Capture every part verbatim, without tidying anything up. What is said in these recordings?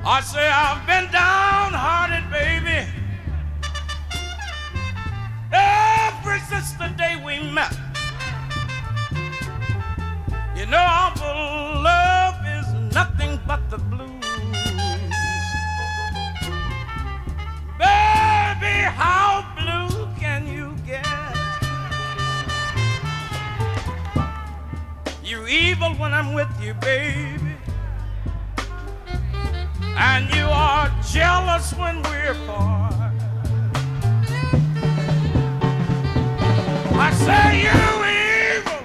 I say I've been downhearted, baby, ever since the day we met. You know, our love is nothing but the blues. Baby, how blue can you get? You're evil when I'm with you, baby, and you are jealous when we're apart. I say you evil.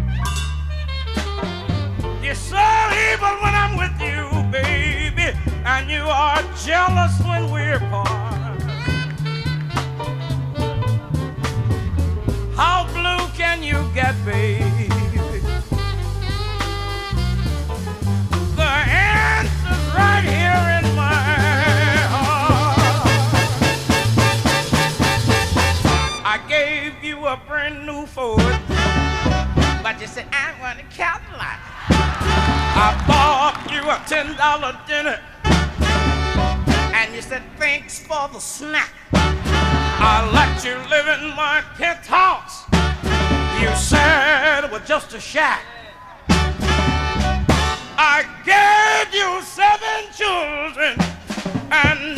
You're so evil when I'm with you, baby, and you are jealous when we're apart. How blue can you get, baby? The answer's right here in my heart. I gave you a brand new Ford, but you said I want a Cadillac. I bought you a ten dollar dinner, and you said thanks for the snack. I let you live in my penthouse. You said it was just a shack. I gave you seven children and